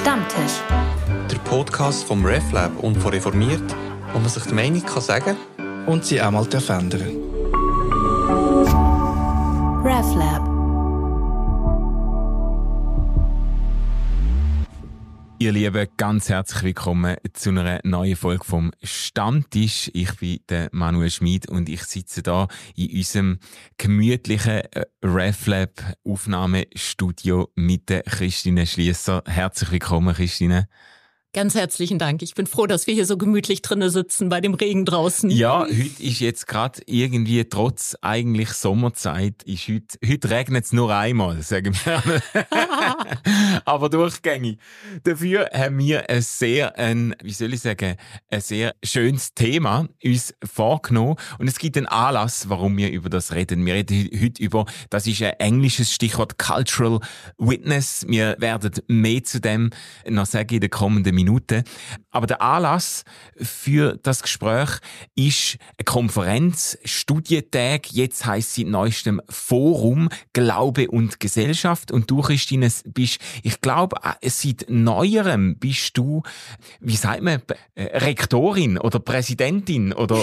Stammtisch. Der Podcast vom RefLab und von Reformiert, wo man sich die Meinung kann sagen und sie auch mal ändern. RefLab. Ihr Lieben, ganz herzlich willkommen zu einer neuen Folge vom Stammtisch. Ich bin der Manuel Schmid und ich sitze da in unserem gemütlichen RefLab-Aufnahmestudio mit der Christine Schliesser. Herzlich willkommen, Christine. Ganz herzlichen Dank. Ich bin froh, dass wir hier so gemütlich drinnen sitzen bei dem Regen draußen. Ja, heute ist jetzt gerade irgendwie trotz eigentlich Sommerzeit, heute regnet es nur einmal, sagen wir. Aber durchgängig. Dafür haben wir ein sehr schönes Thema uns vorgenommen. Und es gibt einen Anlass, warum wir über das reden. Wir reden heute über, das ist ein englisches Stichwort, Cultural Witness. Wir werden mehr zu dem noch sagen in den kommenden Minuten. Aber der Anlass für das Gespräch ist eine Konferenz, Studientag, jetzt heisst sie neuestem Forum Glaube und Gesellschaft. Und du, Christine, bist, ich glaube, seit Neuerem bist du, wie sagt man, Rektorin oder Präsidentin oder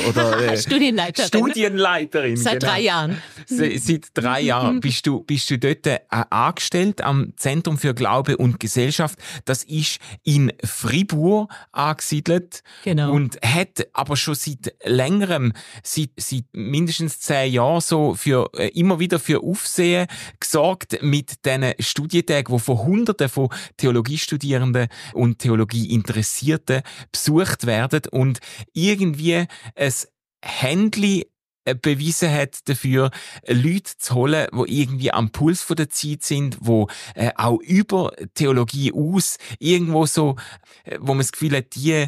Studienleiterin. Seit 3 Jahren. Seit 3 Jahren bist du dort angestellt am Zentrum für Glaube und Gesellschaft. Das ist in Fribourg angesiedelt. Genau. Und hat aber schon seit längerem, seit mindestens 10 Jahren so immer wieder für Aufsehen gesorgt mit diesen Studientagen, die von Hunderten von Theologiestudierenden und Theologieinteressierten besucht werden und irgendwie ein Händchen bewiesen hat dafür, Leute zu holen, die irgendwie am Puls von der Zeit sind, die auch über Theologie aus irgendwo so, wo man das Gefühl hat, die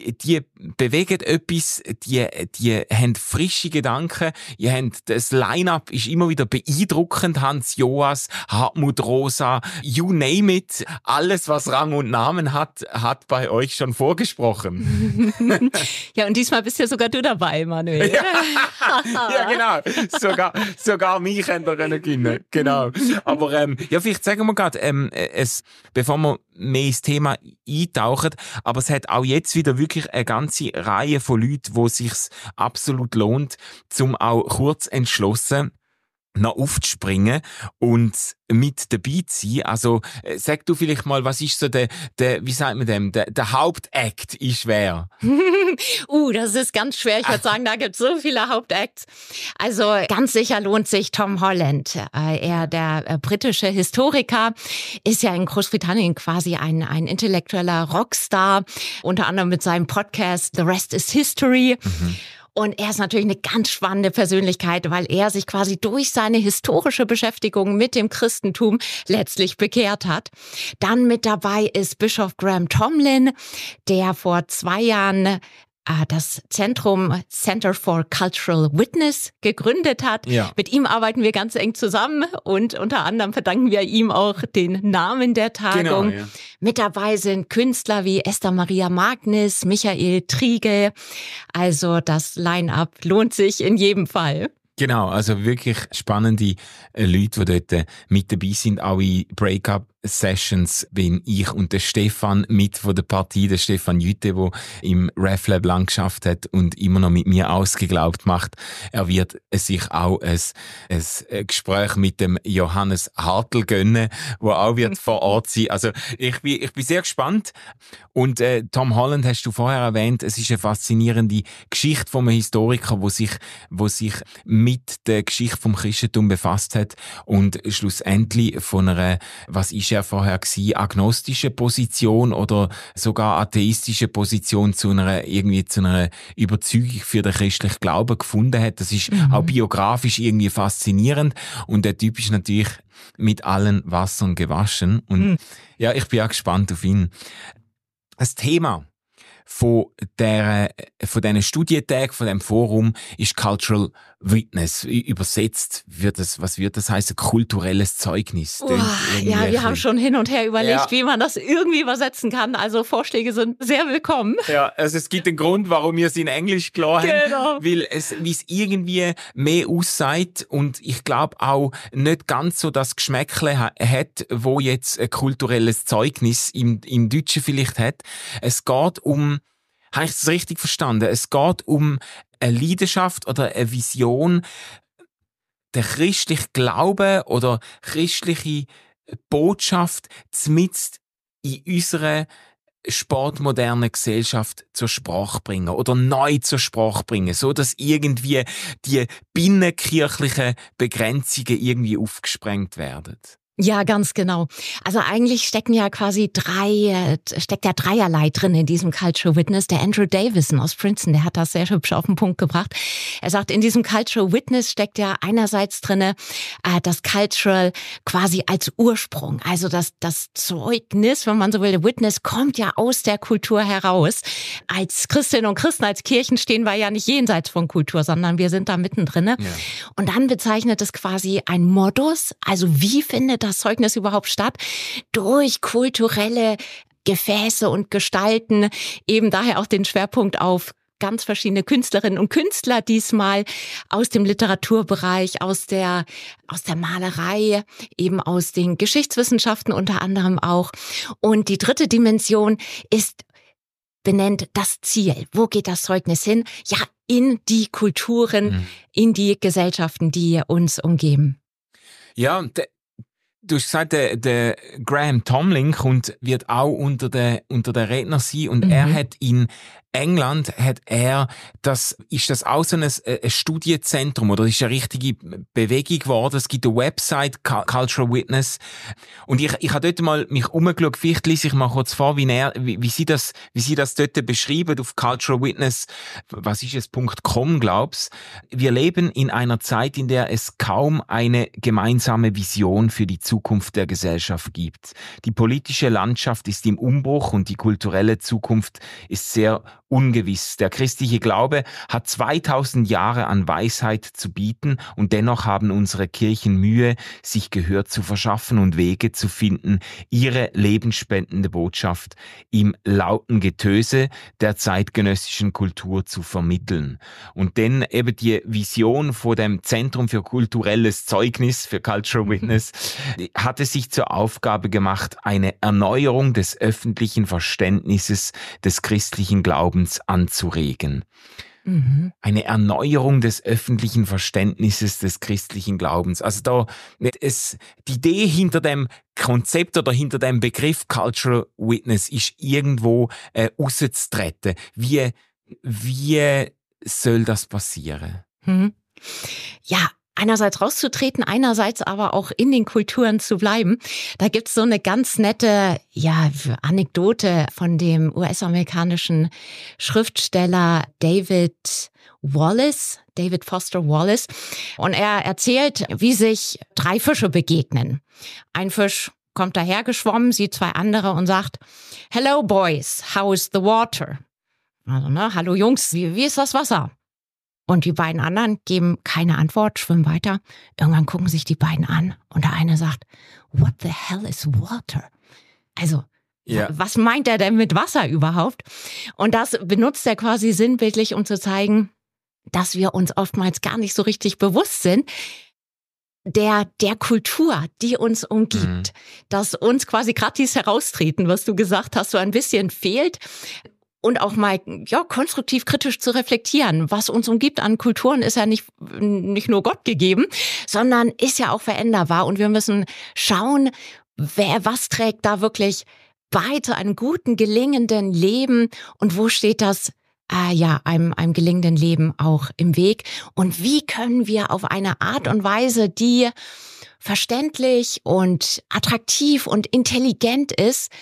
bewegen etwas, die haben frische Gedanken, das Line-up ist immer wieder beeindruckend, Hans Joas, Hartmut Rosa, you name it, alles was Rang und Namen hat bei euch schon vorgesprochen. Ja, und diesmal bist ja sogar du dabei, Manuel. Ja, genau. Sogar mich haben wir können. Genau. Aber vielleicht sagen wir gerade, bevor wir mehr ins Thema eintauchen, aber es hat auch jetzt wieder wirklich eine ganze Reihe von Leuten, wo es sich absolut lohnt, zum auch kurz entschlossen noch aufzuspringen und mit dabei zu sein. Also, sag du vielleicht mal, was ist so der wie sagt man dem, der Hauptakt ist wer? Das ist ganz schwer. Ich würde sagen, da gibt es so viele Hauptacts. Also, ganz sicher lohnt sich Tom Holland. Der britische Historiker, ist ja in Großbritannien quasi ein intellektueller Rockstar, unter anderem mit seinem Podcast The Rest is History. Mhm. Und er ist natürlich eine ganz spannende Persönlichkeit, weil er sich quasi durch seine historische Beschäftigung mit dem Christentum letztlich bekehrt hat. Dann mit dabei ist Bischof Graham Tomlin, der vor 2 Jahren das Center for Cultural Witness gegründet hat. Ja. Mit ihm arbeiten wir ganz eng zusammen und unter anderem verdanken wir ihm auch den Namen der Tagung. Genau, ja. Mit dabei sind Künstler wie Esther Maria Magnis, Michael Triegel. Also das Line-up lohnt sich in jedem Fall. Genau, also wirklich spannende Leute, die dort mit dabei sind, auch in Break-up-Sessions bin ich und der Stefan mit von der Partie, der Stefan Jütte, der im RefLab lang geschafft hat und immer noch mit mir ausgeglaubt macht. Er wird sich auch ein Gespräch mit dem Johannes Hartl gönnen, wo auch wird vor Ort sein. Also ich bin sehr gespannt. Und Tom Holland hast du vorher erwähnt, es ist eine faszinierende Geschichte von einem Historiker, wo sich mit der Geschichte vom Christentum befasst hat und schlussendlich von einer, was ist er vorher gewesen, agnostische Position oder sogar atheistische Position zu einer Überzeugung für den christlichen Glauben gefunden hat. Das ist auch biografisch irgendwie faszinierend und der Typ ist natürlich mit allen Wassern gewaschen und ja, ich bin auch gespannt auf ihn. Das Thema von diesen Studientagen, von dem Forum, ist Cultural Witness. Übersetzt was wird das heißen? Kulturelles Zeugnis. Ja, wir haben schon hin und her überlegt, wie man das irgendwie übersetzen kann. Also Vorschläge sind sehr willkommen. Ja, also es gibt einen Grund, warum wir es in Englisch klar haben. Genau. Weil es irgendwie mehr aussagt und ich glaube auch nicht ganz so das Geschmäckle hat, wo jetzt ein kulturelles Zeugnis im Deutschen vielleicht hat. Es geht um, habe ich das richtig verstanden? Es geht um eine Leidenschaft oder eine Vision, der christliche Glaube oder christliche Botschaft zumindest in unserer sportmoderne Gesellschaft zur Sprache bringen oder neu zur Sprache bringen, so dass irgendwie die binnenkirchlichen Begrenzungen irgendwie aufgesprengt werden. Ja, ganz genau. Also eigentlich steckt ja dreierlei drin in diesem Cultural Witness. Der Andrew Davison aus Princeton, der hat das sehr hübsch auf den Punkt gebracht. Er sagt, in diesem Cultural Witness steckt ja einerseits drinne das Cultural quasi als Ursprung. Also das Zeugnis, wenn man so will, der Witness kommt ja aus der Kultur heraus. Als Christinnen und Christen, als Kirchen stehen wir ja nicht jenseits von Kultur, sondern wir sind da mittendrin. Ja. Und dann bezeichnet es quasi ein Modus. Also wie findet das Zeugnis überhaupt statt? Durch kulturelle Gefäße und Gestalten, eben daher auch den Schwerpunkt auf ganz verschiedene Künstlerinnen und Künstler, diesmal aus dem Literaturbereich, aus der Malerei, eben aus den Geschichtswissenschaften unter anderem auch. Und die dritte Dimension ist benennt das Ziel. Wo geht das Zeugnis hin? Ja, in die Kulturen, in die Gesellschaften, die uns umgeben. Ja, du hast gesagt, der Graham Tomlin wird auch unter der Redner sein und er hat in England ist das auch so ein Studienzentrum oder ist eine richtige Bewegung geworden. Es gibt eine Website, Cultural Witness. Und ich habe dort mal mich umgeschaut, vielleicht lese ich mal kurz vor, wie sie das dort beschreiben auf Cultural Witness. Was ist es? .com, glaubst? Wir leben in einer Zeit, in der es kaum eine gemeinsame Vision für die Zukunft der Gesellschaft gibt. Die politische Landschaft ist im Umbruch und die kulturelle Zukunft ist sehr ungewiss. Der christliche Glaube hat 2000 Jahre an Weisheit zu bieten und dennoch haben unsere Kirchen Mühe, sich Gehör zu verschaffen und Wege zu finden, ihre lebensspendende Botschaft im lauten Getöse der zeitgenössischen Kultur zu vermitteln. Und dann eben die Vision von dem Zentrum für kulturelles Zeugnis, für Cultural Witness, hat es sich zur Aufgabe gemacht, eine Erneuerung des öffentlichen Verständnisses des christlichen Glaubens anzuregen. Eine Erneuerung des öffentlichen Verständnisses des christlichen Glaubens. Also die Idee hinter dem Konzept oder hinter dem Begriff Cultural Witness ist irgendwo rauszutreten. Wie soll das passieren? Ja, einerseits rauszutreten, einerseits aber auch in den Kulturen zu bleiben. Da gibt's so eine ganz nette, Anekdote von dem US-amerikanischen Schriftsteller David Foster Wallace. Und er erzählt, wie sich 3 Fische begegnen. Ein Fisch kommt dahergeschwommen, sieht 2 andere und sagt, "Hello boys, how is the water?" Also, hallo Jungs, wie ist das Wasser? Und die beiden anderen geben keine Antwort, schwimmen weiter. Irgendwann gucken sich die beiden an und der eine sagt, "What the hell is water?" Also, was meint er denn mit Wasser überhaupt? Und das benutzt er quasi sinnbildlich, um zu zeigen, dass wir uns oftmals gar nicht so richtig bewusst sind, der Kultur, die uns umgibt, dass uns quasi gerade dieses Heraustreten, was du gesagt hast, so ein bisschen fehlt. Und auch mal konstruktiv kritisch zu reflektieren. Was uns umgibt an Kulturen ist ja nicht nur Gott gegeben, sondern ist ja auch veränderbar. Und wir müssen schauen, was trägt da wirklich bei zu einem guten, gelingenden Leben und wo steht das einem gelingenden Leben auch im Weg. Und wie können wir auf eine Art und Weise, die verständlich und attraktiv und intelligent ist,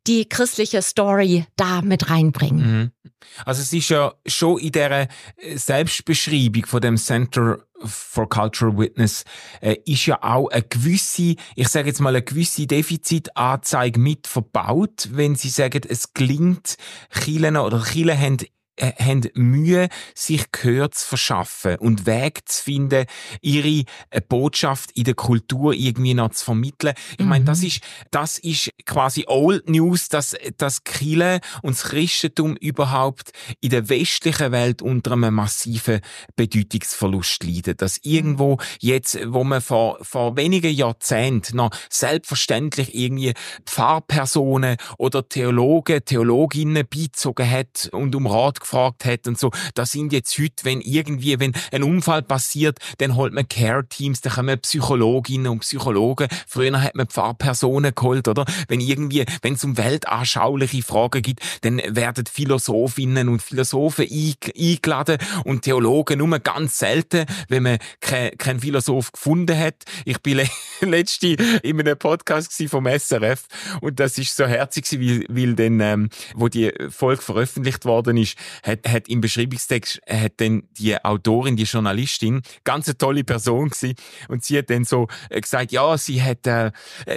die christliche Story da mit reinbringen. Mhm. Also es ist ja schon in dieser Selbstbeschreibung von dem Center for Cultural Witness ist ja auch eine gewisse, ich sage jetzt mal eine gewisse Defizitanzeige mit verbaut, wenn sie sagen, es gelingt Kirchen oder Kirchen haben Mühe, sich Gehör zu verschaffen und Wege zu finden, ihre Botschaft in der Kultur irgendwie noch zu vermitteln. Ich meine, das ist quasi Old News, dass Kirche und das Christentum überhaupt in der westlichen Welt unter einem massiven Bedeutungsverlust leiden. Dass irgendwo jetzt, wo man vor wenigen Jahrzehnten noch selbstverständlich irgendwie Pfarrpersonen oder Theologinnen beizogen hat und um Rat gefragt hat und so, das sind jetzt heute, wenn ein Unfall passiert, dann holt man Care-Teams, dann kommen Psychologinnen und Psychologen. Früher hat man Pfarrpersonen geholt, oder? Wenn es um weltanschauliche Fragen gibt, dann werden Philosophinnen und Philosophen eingeladen und Theologen nur ganz selten, wenn man keinen Philosoph gefunden hat. Ich bin letzte in einem Podcast vom SRF und das ist so herzig, weil dann, wo die Folge veröffentlicht worden ist, hat im Beschreibungstext hat dann die Autorin, die Journalistin, ganz eine tolle Person gewesen, und sie hat dann so gesagt, ja, sie hat an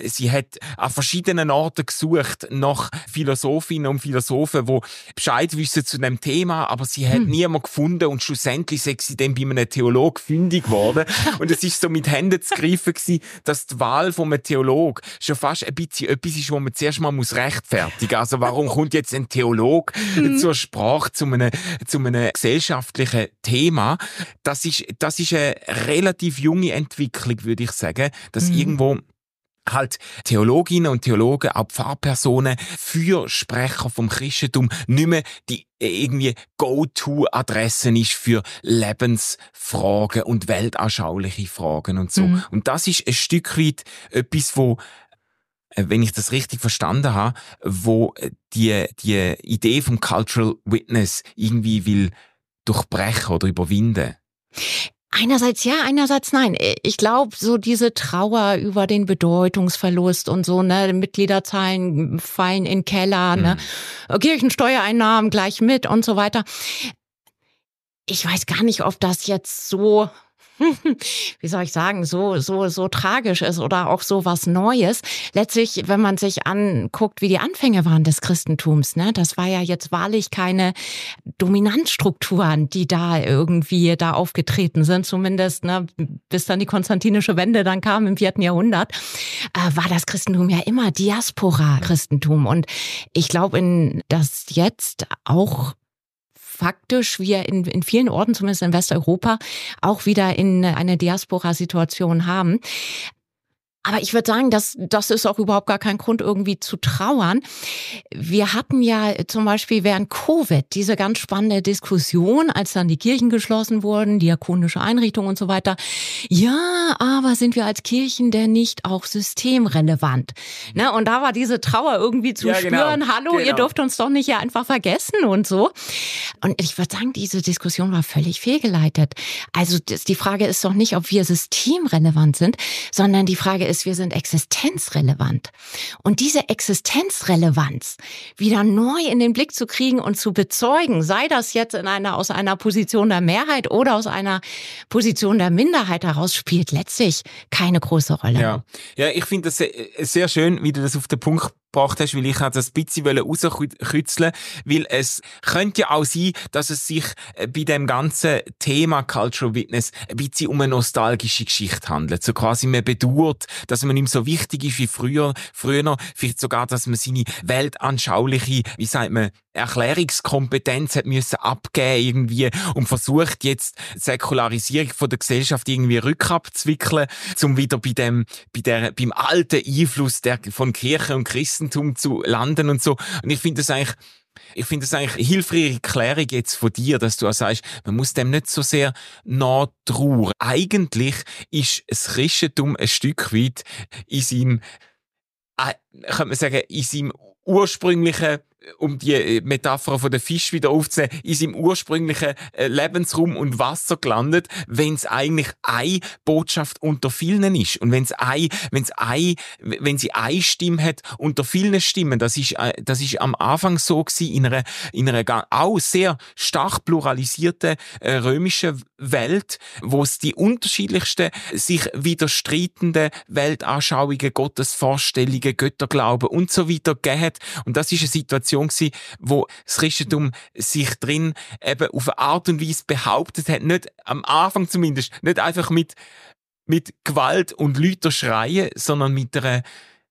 verschiedenen Orten gesucht nach Philosophinnen und Philosophen, die Bescheid wissen zu dem Thema, aber sie hat niemanden gefunden und schlussendlich ist sie dann bei einem Theologen fündig geworden und es ist so mit Händen zu greifen gewesen, dass die Wahl von einem Theologen schon fast ein bisschen etwas ist, wo man zuerst mal rechtfertigen muss. Also warum kommt jetzt ein Theologe zur Sprache, zu einem gesellschaftlichen Thema? Das ist eine relativ junge Entwicklung, würde ich sagen, dass irgendwo halt Theologinnen und Theologen, auch Pfarrpersonen, Fürsprecher vom Christentum nicht mehr die irgendwie Go-To-Adressen ist für Lebensfragen und weltanschauliche Fragen und so. Und das ist ein Stück weit etwas, wo, wenn ich das richtig verstanden habe, wo die Idee vom Cultural Witness irgendwie will durchbrechen oder überwinden. Einerseits ja, einerseits nein. Ich glaube, so diese Trauer über den Bedeutungsverlust und so, ne, Mitgliederzahlen fallen in den Keller, ne, Kirchensteuereinnahmen gleich mit und so weiter. Ich weiß gar nicht, ob das jetzt so, wie soll ich sagen, so tragisch ist oder auch so was Neues. Letztlich, wenn man sich anguckt, wie die Anfänge waren des Christentums, ne, das war ja jetzt wahrlich keine Dominanzstrukturen, die da irgendwie da aufgetreten sind, zumindest, ne, bis dann die konstantinische Wende dann kam im 4. Jahrhundert, war das Christentum ja immer Diaspora-Christentum. Und ich glaube, dass jetzt auch faktisch wir in vielen Orten, zumindest in Westeuropa, auch wieder in eine Diaspora-Situation haben. Aber ich würde sagen, das ist auch überhaupt gar kein Grund, irgendwie zu trauern. Wir hatten ja zum Beispiel während Covid diese ganz spannende Diskussion, als dann die Kirchen geschlossen wurden, diakonische Einrichtungen und so weiter. Ja, aber sind wir als Kirchen denn nicht auch systemrelevant? Ne? Und da war diese Trauer irgendwie zu spüren. Hallo, ihr dürft uns doch nicht ja einfach vergessen und so. Und ich würde sagen, diese Diskussion war völlig fehlgeleitet. Also die Frage ist doch nicht, ob wir systemrelevant sind, sondern die Frage ist, wir sind existenzrelevant. Und diese Existenzrelevanz wieder neu in den Blick zu kriegen und zu bezeugen, sei das jetzt aus einer Position der Mehrheit oder aus einer Position der Minderheit heraus, spielt letztlich keine große Rolle. Ja, ich finde das sehr schön, wie du das auf den Punkt gebracht hast, weil ich das ein bisschen rauskitzeln, weil es könnte ja auch sein, dass es sich bei dem ganzen Thema Cultural Witness ein bisschen um eine nostalgische Geschichte handelt. So quasi man bedauert, dass man nicht mehr so wichtig ist wie früher, vielleicht sogar, dass man seine weltanschauliche, wie sagt man, Erklärungskompetenz hat müssen abgeben irgendwie und versucht jetzt Säkularisierung von der Gesellschaft irgendwie rückabzuwickeln, um wieder beim alten Einfluss von Kirche und Christentum zu landen und so. Und ich finde das eigentlich eine hilfreiche Erklärung jetzt von dir, dass du auch sagst, man muss dem nicht so sehr nachtrauern. Eigentlich ist das Christentum ein Stück weit in seinem, könnte man sagen, in seinem ursprünglichen um die Metapher von der Fisch wieder aufzunehmen, in seinem ursprünglichen Lebensraum und Wasser gelandet, wenn es eigentlich eine Botschaft unter vielen ist. Und wenn sie eine Stimme hat unter vielen Stimmen, das ist am Anfang so gewesen, in einer auch sehr stark pluralisierten römischen Welt, wo es die unterschiedlichsten, sich widerstreitenden Weltanschauungen, Gottesvorstellungen, Götterglauben und so weiter gegeben hat. Und das ist eine Situation gewesen, wo das Christentum sich drin eben auf eine Art und Weise behauptet hat, nicht am Anfang zumindest, nicht einfach mit Gewalt und lauter Schreien, sondern mit einer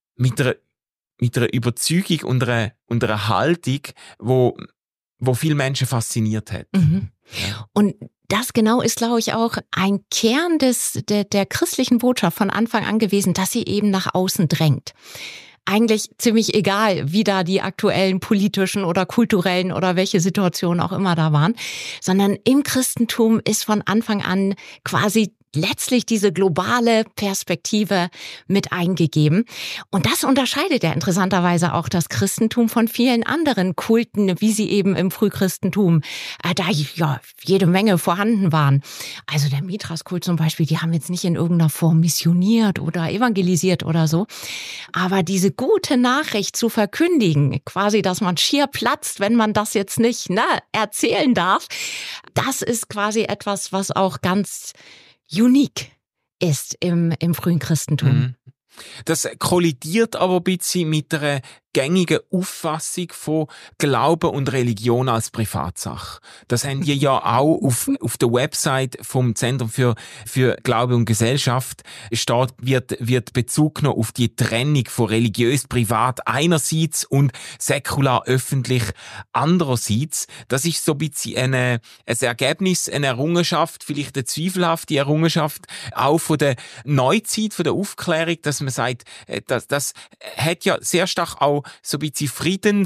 Überzeugung und einer Haltung, wo viele Menschen fasziniert hat. Mhm. Ja. Und das genau ist, glaube ich, auch ein Kern der christlichen Botschaft von Anfang an gewesen, dass sie eben nach außen drängt. Eigentlich ziemlich egal, wie da die aktuellen politischen oder kulturellen oder welche Situationen auch immer da waren, sondern im Christentum ist von Anfang an quasi letztlich diese globale Perspektive mit eingegeben. Und das unterscheidet ja interessanterweise auch das Christentum von vielen anderen Kulten, wie sie eben im Frühchristentum da ja jede Menge vorhanden waren. Also der Mithras-Kult zum Beispiel, die haben jetzt nicht in irgendeiner Form missioniert oder evangelisiert oder so. Aber diese gute Nachricht zu verkündigen, quasi, dass man schier platzt, wenn man das jetzt nicht erzählen darf, das ist quasi etwas, was auch ganz unique ist im frühen Christentum. Mhm. Das kollidiert aber ein bisschen mit einer gängigen Auffassung von Glauben und Religion als Privatsache. Das haben die ja auch auf der Website vom Zentrum für Glaube und Gesellschaft wird Bezug genommen auf die Trennung von religiös-privat einerseits und säkular-öffentlich andererseits. Das ist so ein bisschen ein Ergebnis, eine Errungenschaft, vielleicht eine zweifelhafte Errungenschaft, auch von der Neuzeit, von der Aufklärung, dass man sagt, das hat ja sehr stark auch so ein bisschen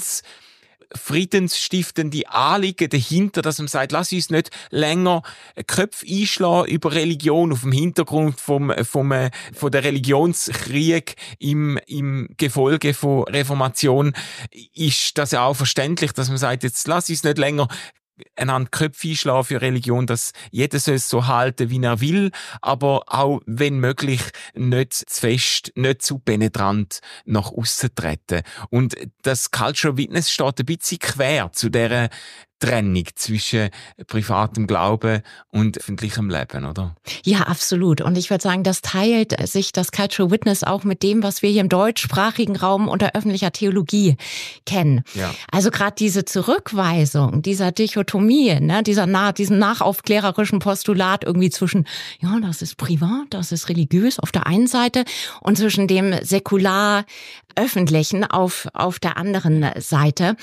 friedensstiftende Anliegen dahinter, dass man sagt, lass uns nicht länger Köpfe einschlagen über Religion auf dem Hintergrund von der Religionskrieg im Gefolge von Reformation. Ist das ja auch verständlich, dass man sagt, jetzt lass uns nicht länger einander Köpfe einschlagen für Religion, dass jeder soll es so halten, wie er will, aber auch, wenn möglich, nicht zu fest, nicht zu penetrant nach aussen treten. Und das Cultural Witness steht ein bisschen quer zu dieser Trennung zwischen privatem Glauben und öffentlichem Leben, oder? Ja, absolut. Und ich würde sagen, das teilt sich das Cultural Witness auch mit dem, was wir hier im deutschsprachigen Raum unter öffentlicher Theologie kennen. Ja. Also gerade diese Zurückweisung, dieser Dichotomie, diesem nachaufklärerischen Postulat irgendwie zwischen, ja, das ist privat, das ist religiös auf der einen Seite und zwischen dem säkular-öffentlichen auf der anderen Seite.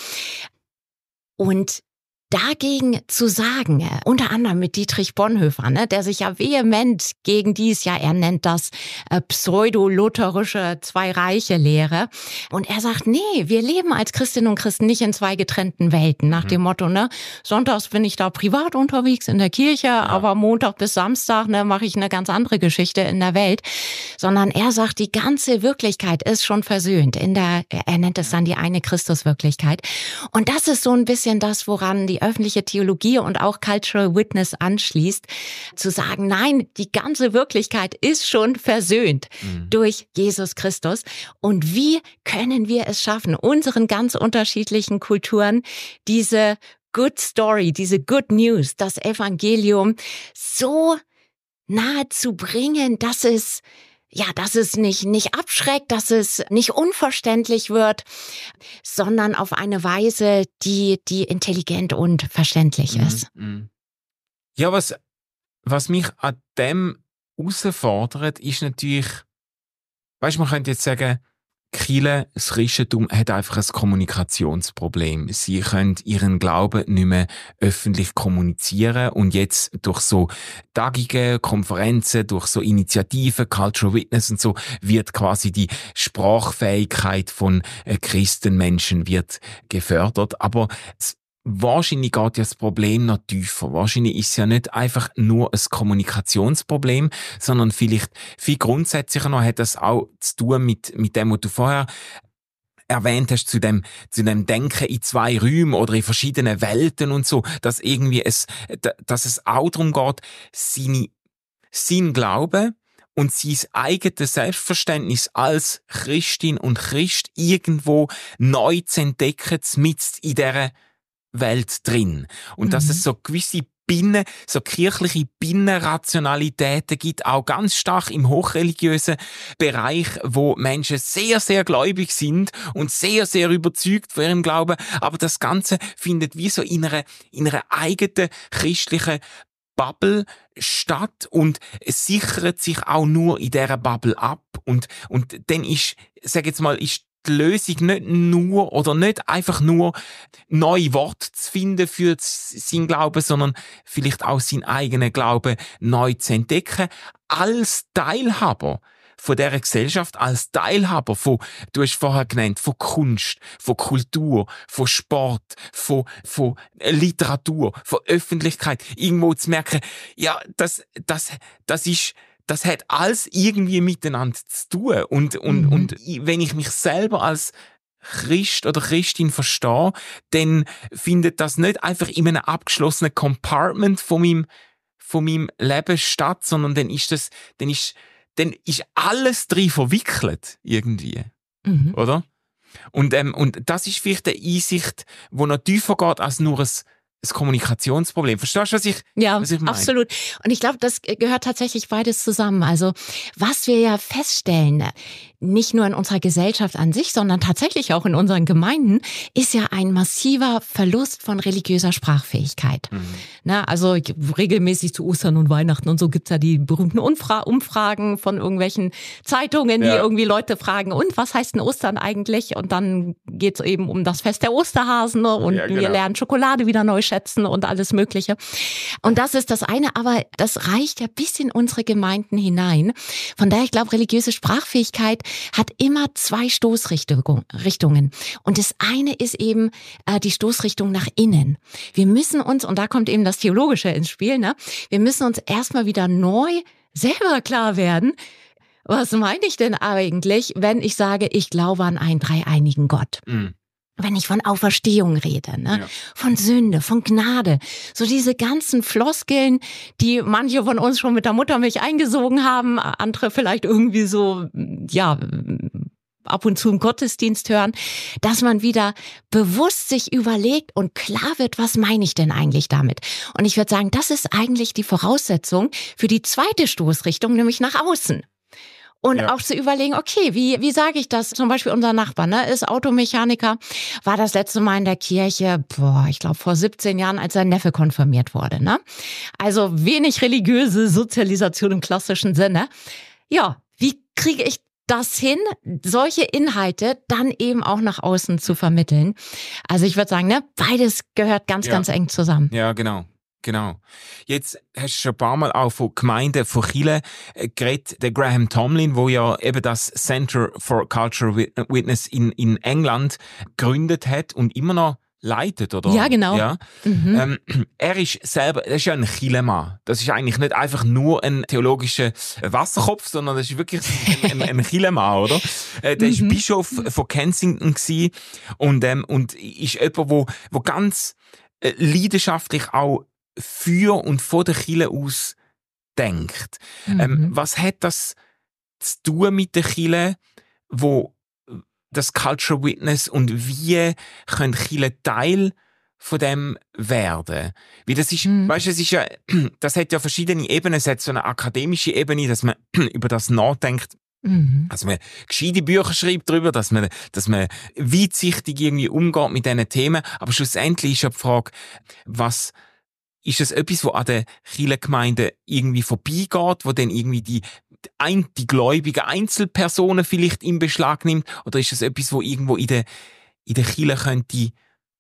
Und dagegen zu sagen, unter anderem mit Dietrich Bonhoeffer, der sich ja vehement gegen er nennt das pseudo-lutherische Zwei-Reiche-Lehre. Und er sagt, nee, wir leben als Christinnen und Christen nicht in zwei getrennten Welten. Nach dem Motto, sonntags bin ich da privat unterwegs in der Kirche, aber Montag bis Samstag mache ich eine ganz andere Geschichte in der Welt. Sondern er sagt, die ganze Wirklichkeit ist schon versöhnt. Er nennt es dann die eine Christuswirklichkeit. Und das ist so ein bisschen das, woran die öffentliche Theologie und auch Cultural Witness anschließt, zu sagen, nein, die ganze Wirklichkeit ist schon versöhnt durch Jesus Christus. Und wie können wir es schaffen, unseren ganz unterschiedlichen Kulturen diese Good Story, diese Good News, das Evangelium so nahe zu bringen, dass es nicht abschreckt, dass es nicht unverständlich wird, sondern auf eine Weise, die intelligent und verständlich ist. Ja, was mich an dem herausfordert, ist natürlich, man könnte jetzt sagen, das Christentum hat einfach ein Kommunikationsproblem. Sie können ihren Glauben nicht mehr öffentlich kommunizieren und jetzt durch so Tagungen, Konferenzen, durch so Initiativen, Cultural Witness und so wird quasi die Sprachfähigkeit von Christenmenschen wird gefördert. Aber wahrscheinlich geht ja das Problem noch tiefer. Wahrscheinlich ist es ja nicht einfach nur ein Kommunikationsproblem, sondern vielleicht viel grundsätzlicher noch hat das auch zu tun mit dem, was du vorher erwähnt hast, zu dem Denken in 2 Räumen oder in verschiedenen Welten und so, dass es auch darum geht, sein Glaube und sein eigenes Selbstverständnis als Christin und Christ irgendwo neu zu entdecken, mitten in dieser Welt drin. Und dass es so gewisse so kirchliche Binnenrationalitäten gibt, auch ganz stark im hochreligiösen Bereich, wo Menschen sehr, sehr gläubig sind und sehr, sehr überzeugt von ihrem Glauben, aber das Ganze findet wie so in einer eigenen christlichen Bubble statt und es sichert sich auch nur in dieser Bubble ab und dann ist die Lösung nicht einfach nur neue Worte zu finden für seinen Glauben, sondern vielleicht auch seinen eigenen Glauben neu zu entdecken, als Teilhaber von dieser Gesellschaft, als Teilhaber du hast vorher genannt, von Kunst, von Kultur, von Sport, von Literatur, von Öffentlichkeit, irgendwo zu merken, ja, das hat alles irgendwie miteinander zu tun. Und wenn ich mich selber als Christ oder Christin verstehe, dann findet das nicht einfach in einem abgeschlossenen Compartment von meinem Leben statt, sondern dann ist alles drin verwickelt irgendwie. Oder? Und das ist vielleicht eine Einsicht, die noch tiefer geht als nur ein Kommunikationsproblem. Verstehst du, was ich meine? Absolut. Und ich glaube, das gehört tatsächlich beides zusammen. Also, was wir ja feststellen, nicht nur in unserer Gesellschaft an sich, sondern tatsächlich auch in unseren Gemeinden, ist ja ein massiver Verlust von religiöser Sprachfähigkeit. Also regelmäßig zu Ostern und Weihnachten und so gibt's ja die berühmten Umfragen von irgendwelchen Zeitungen, die irgendwie Leute fragen, und was heißt denn Ostern eigentlich? Und dann geht's eben um das Fest der Osterhasen und wir lernen Schokolade wieder neu schätzen und alles Mögliche. Und das ist das eine, aber das reicht ja bis in unsere Gemeinden hinein. Von daher, ich glaube, religiöse Sprachfähigkeit hat immer 2 Stoßrichtungen. Und das eine ist eben die Stoßrichtung nach innen. Wir müssen uns, und da kommt eben das Theologische ins Spiel, wir müssen uns erstmal wieder neu selber klar werden, was meine ich denn eigentlich, wenn ich sage, ich glaube an einen dreieinigen Gott? Wenn ich von Auferstehung rede, von Sünde, von Gnade, so diese ganzen Floskeln, die manche von uns schon mit der Muttermilch eingesogen haben, andere vielleicht irgendwie so, ab und zu im Gottesdienst hören, dass man wieder bewusst sich überlegt und klar wird, was meine ich denn eigentlich damit? Und ich würde sagen, das ist eigentlich die Voraussetzung für die zweite Stoßrichtung, nämlich nach außen. Und auch zu überlegen, okay, wie sage ich das? Zum Beispiel unser Nachbar, ist Automechaniker, war das letzte Mal in der Kirche, ich glaube vor 17 Jahren, als sein Neffe konfirmiert wurde, Also wenig religiöse Sozialisation im klassischen Sinne. Ja, wie kriege ich das hin, solche Inhalte dann eben auch nach außen zu vermitteln? Also ich würde sagen, beides gehört ganz eng zusammen. Ja, genau. Jetzt hast du schon ein paar Mal auch von Gemeinden, von Kirchen geredet. Der Graham Tomlin, wo ja eben das Center for Cultural Witness in England gegründet hat und immer noch leitet, oder? Ja, genau. Ja. Er ist ja ein Kirchenmann. Das ist eigentlich nicht einfach nur ein theologischer Wasserkopf, sondern das ist wirklich ein Kirchenmann, oder? Der ist Bischof von Kensington gewesen und ist jemand, wo ganz leidenschaftlich auch für und von der Kirche aus denkt. Was hat das zu tun mit der Kirche, wo das Cultural Witness, und wie können Kirchen Teil von dem werden? Wie das ist, weißt du, das hat ja verschiedene Ebenen. Es hat so eine akademische Ebene, dass man über das nachdenkt, dass man gescheite Bücher schreibt darüber, dass man weitsichtig irgendwie umgeht mit diesen Themen. Aber schlussendlich ist ja die Frage, ist es etwas, wo an den Kirchengemeinden irgendwie vorbeigeht, wo dann irgendwie die gläubigen Einzelpersonen vielleicht in Beschlag nimmt? Oder ist es etwas, wo irgendwo in der Kirche könnte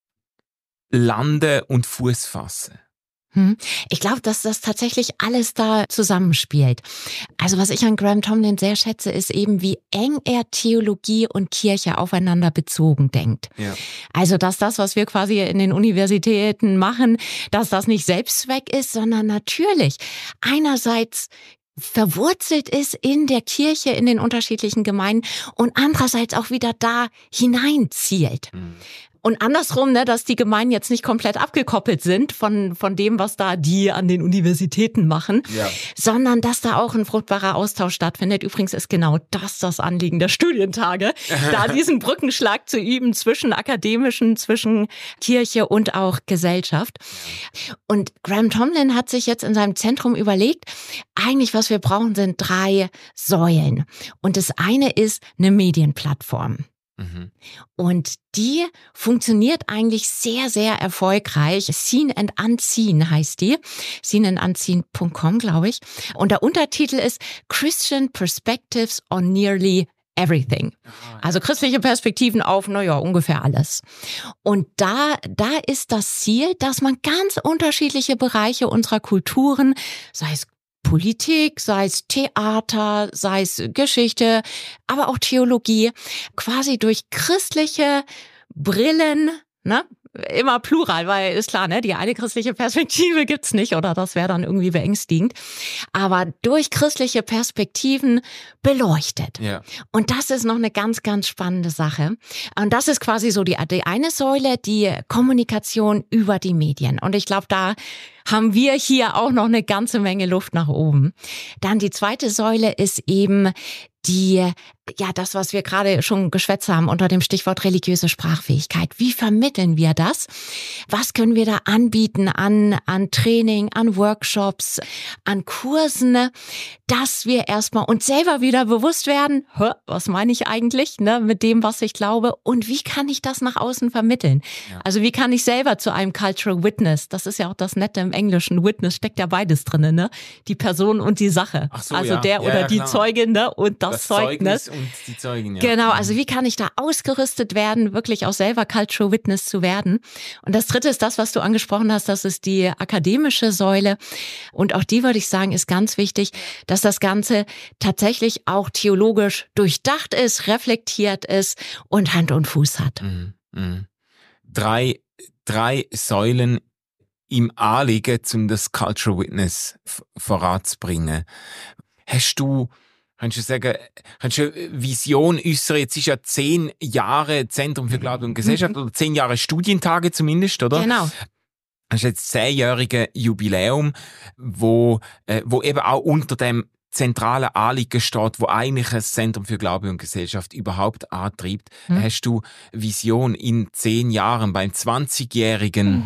landen und Fuß fassen? Ich glaube, dass das tatsächlich alles da zusammenspielt. Also was ich an Graham Tomlin sehr schätze, ist eben, wie eng er Theologie und Kirche aufeinander bezogen denkt. Ja. Also dass das, was wir quasi in den Universitäten machen, dass das nicht Selbstzweck ist, sondern natürlich einerseits verwurzelt ist in der Kirche, in den unterschiedlichen Gemeinden und andererseits auch wieder da hineinzielt. Und andersrum, ne, dass die Gemeinden jetzt nicht komplett abgekoppelt sind von dem, was da die an den Universitäten machen, sondern dass da auch ein fruchtbarer Austausch stattfindet. Übrigens ist genau das Anliegen der Studientage, da diesen Brückenschlag zu üben zwischen Akademischen, zwischen Kirche und auch Gesellschaft. Und Graham Tomlin hat sich jetzt in seinem Zentrum überlegt, eigentlich was wir brauchen, sind 3 Säulen. Und das eine ist eine Medienplattform. Und die funktioniert eigentlich sehr, sehr erfolgreich. Seen and Unseen heißt die. seenandunseen.com, glaube ich. Und der Untertitel ist Christian Perspectives on Nearly Everything. Also christliche Perspektiven auf, ungefähr alles. Und da ist das Ziel, dass man ganz unterschiedliche Bereiche unserer Kulturen, sei es Politik, sei es Theater, sei es Geschichte, aber auch Theologie, quasi durch christliche Brillen, ne? Immer plural, weil ist klar, ne, die eine christliche Perspektive gibt's nicht oder das wäre dann irgendwie beängstigend. Aber durch christliche Perspektiven beleuchtet. Ja. Und das ist noch eine ganz, ganz spannende Sache. Und das ist quasi so die eine Säule, die Kommunikation über die Medien. Und ich glaube, da haben wir hier auch noch eine ganze Menge Luft nach oben. Dann die zweite Säule ist eben das, was wir gerade schon geschwätzt haben unter dem Stichwort religiöse Sprachfähigkeit. Wie vermitteln wir das? Was können wir da anbieten an Training, an Workshops, an Kursen, dass wir erstmal uns selber wieder bewusst werden, was meine ich eigentlich, ne, mit dem, was ich glaube, und wie kann ich das nach außen vermitteln? Ja. Also wie kann ich selber zu einem Cultural Witness, das ist ja auch das Nette im Englischen, Witness steckt ja beides drin, ne? Die Person und die Sache. Ach so, also der oder die Zeugin, ne? Und das Zeugnis. Und die Zeugin, ja. Genau, also wie kann ich da ausgerüstet werden, wirklich auch selber Cultural Witness zu werden? Und das dritte ist das, was du angesprochen hast, das ist die akademische Säule. Und auch die, würde ich sagen, ist ganz wichtig, dass das Ganze tatsächlich auch theologisch durchdacht ist, reflektiert ist und Hand und Fuß hat. Drei Säulen im Anliegen, um das Cultural Witness voranzubringen. Kannst du eine Vision äußern? Jetzt ist ja 10 Jahre Zentrum für Glaube und Gesellschaft oder 10 Jahre Studientage zumindest, oder? Genau. Das ist jetzt 10-jährige Jubiläum, wo eben auch unter dem zentralen Anliegen steht, wo eigentlich ein Zentrum für Glaube und Gesellschaft überhaupt antreibt. Hast du Vision in 10 Jahren beim 20-jährigen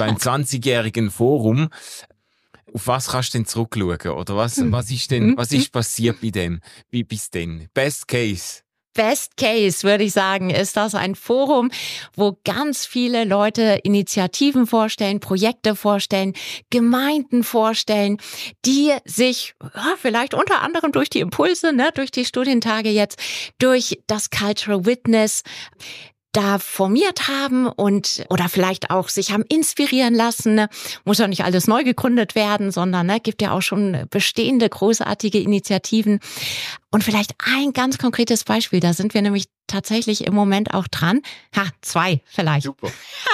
Forum? Auf was kannst du denn zurückschauen? Oder was ist passiert bei dem? Bis denn? Best Case, würde ich sagen, ist das ein Forum, wo ganz viele Leute Initiativen vorstellen, Projekte vorstellen, Gemeinden vorstellen, die sich vielleicht unter anderem durch die Impulse, ne, durch die Studientage jetzt, durch das Cultural Witness da formiert haben oder vielleicht auch sich haben inspirieren lassen. Muss ja nicht alles neu gegründet werden, sondern gibt ja auch schon bestehende großartige Initiativen. Und vielleicht ein ganz konkretes Beispiel, da sind wir nämlich tatsächlich im Moment auch dran. 2 vielleicht. Super.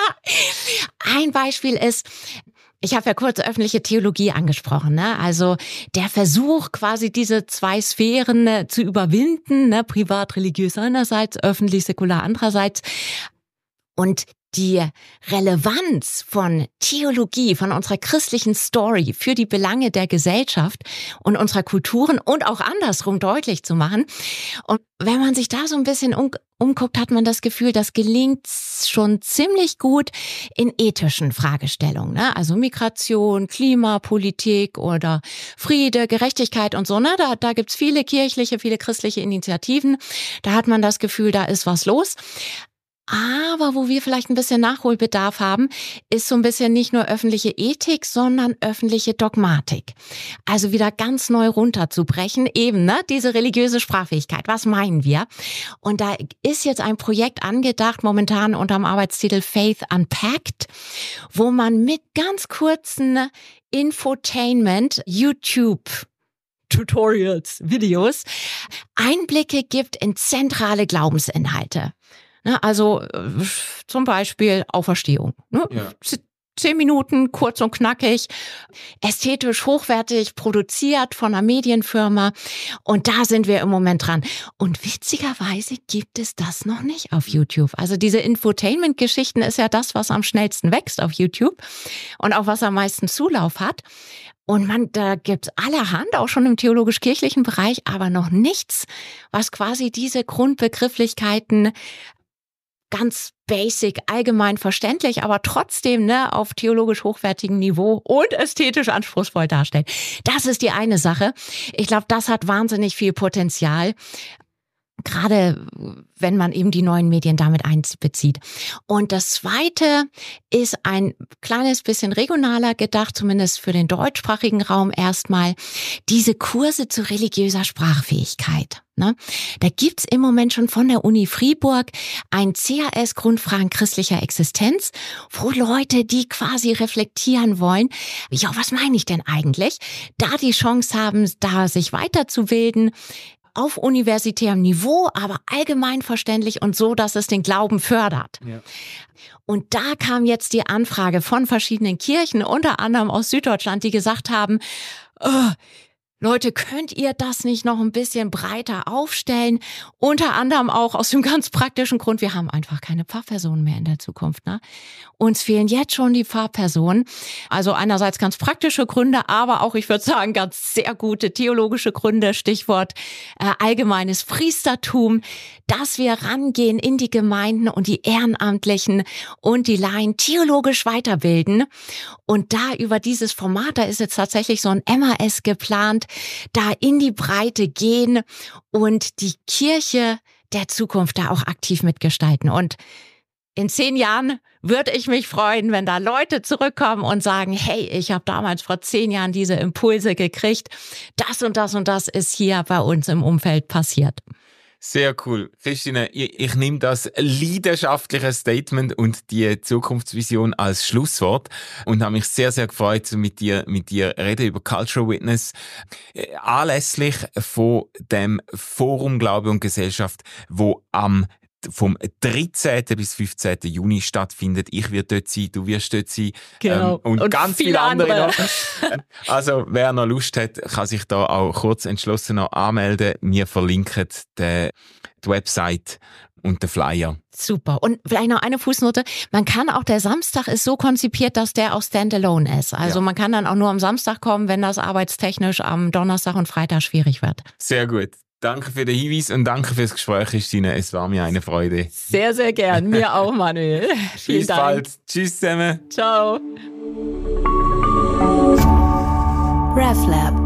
Ein Beispiel ist, ich habe ja kurz öffentliche Theologie angesprochen, ne? Also der Versuch, quasi diese 2 Sphären zu überwinden, ne? Privat, religiös einerseits, öffentlich, säkular andererseits. Und die Relevanz von Theologie, von unserer christlichen Story für die Belange der Gesellschaft und unserer Kulturen und auch andersrum deutlich zu machen. Und wenn man sich da so ein bisschen umguckt, hat man das Gefühl, das gelingt schon ziemlich gut in ethischen Fragestellungen, ne? Also Migration, Klimapolitik oder Friede, Gerechtigkeit und so, ne? Da gibt's viele kirchliche, viele christliche Initiativen. Da hat man das Gefühl, da ist was los. Aber wo wir vielleicht ein bisschen Nachholbedarf haben, ist so ein bisschen nicht nur öffentliche Ethik, sondern öffentliche Dogmatik. Also wieder ganz neu runterzubrechen, eben, ne, diese religiöse Sprachfähigkeit. Was meinen wir? Und da ist jetzt ein Projekt angedacht, momentan unter dem Arbeitstitel Faith Unpacked, wo man mit ganz kurzen Infotainment, YouTube Tutorials, Videos, Einblicke gibt in zentrale Glaubensinhalte. Also zum Beispiel Auferstehung. Ne? Ja. 10 Minuten, kurz und knackig, ästhetisch hochwertig produziert von einer Medienfirma. Und da sind wir im Moment dran. Und witzigerweise gibt es das noch nicht auf YouTube. Also diese Infotainment-Geschichten ist ja das, was am schnellsten wächst auf YouTube und auch was am meisten Zulauf hat. Und da gibt's allerhand, auch schon im theologisch-kirchlichen Bereich, aber noch nichts, was quasi diese Grundbegrifflichkeiten ganz basic, allgemein verständlich, aber trotzdem auf theologisch hochwertigem Niveau und ästhetisch anspruchsvoll darstellt. Das ist die eine Sache. Ich glaube, das hat wahnsinnig viel Potenzial. Gerade wenn man eben die neuen Medien damit einbezieht. Und das Zweite ist ein kleines bisschen regionaler gedacht, zumindest für den deutschsprachigen Raum erstmal, diese Kurse zu religiöser Sprachfähigkeit. Da gibt's im Moment schon von der Uni Fribourg ein CAS Grundfragen christlicher Existenz, wo Leute, die quasi reflektieren wollen, ja, was meine ich denn eigentlich, da die Chance haben, da sich weiterzubilden, auf universitärem Niveau, aber allgemein verständlich und so, dass es den Glauben fördert. Ja. Und da kam jetzt die Anfrage von verschiedenen Kirchen, unter anderem aus Süddeutschland, die gesagt haben, Leute, könnt ihr das nicht noch ein bisschen breiter aufstellen? Unter anderem auch aus dem ganz praktischen Grund, wir haben einfach keine Pfarrpersonen mehr in der Zukunft. Uns fehlen jetzt schon die Pfarrpersonen. Also einerseits ganz praktische Gründe, aber auch, ich würde sagen, ganz sehr gute theologische Gründe. Stichwort allgemeines Priestertum, dass wir rangehen in die Gemeinden und die Ehrenamtlichen und die Laien theologisch weiterbilden. Und da über dieses Format, da ist jetzt tatsächlich so ein MAS geplant, da in die Breite gehen und die Kirche der Zukunft da auch aktiv mitgestalten. Und in 10 Jahren würde ich mich freuen, wenn da Leute zurückkommen und sagen, hey, ich habe damals vor 10 Jahren diese Impulse gekriegt. Das und das und das ist hier bei uns im Umfeld passiert. Sehr cool. Christine, ich nehme das leidenschaftliche Statement und die Zukunftsvision als Schlusswort und habe mich sehr, sehr gefreut, mit dir reden über Cultural Witness. Anlässlich von dem Forum Glaube und Gesellschaft, wo vom 13. bis 15. Juni stattfindet. Ich werde dort sein, du wirst dort sein. Genau. Und ganz viele andere noch. Also, wer noch Lust hat, kann sich da auch kurz entschlossen noch anmelden. Wir verlinken die Website und den Flyer. Super. Und vielleicht noch eine Fußnote. Man kann auch, der Samstag ist so konzipiert, dass der auch standalone ist. Also man kann dann auch nur am Samstag kommen, wenn das arbeitstechnisch am Donnerstag und Freitag schwierig wird. Sehr gut. Danke für den Hinweis und danke fürs Gespräch, Christine. Es war mir eine Freude. Sehr, sehr gern. Mir auch, Manuel. Vielen Dank. Bis bald. Tschüss zusammen. Ciao. RefLab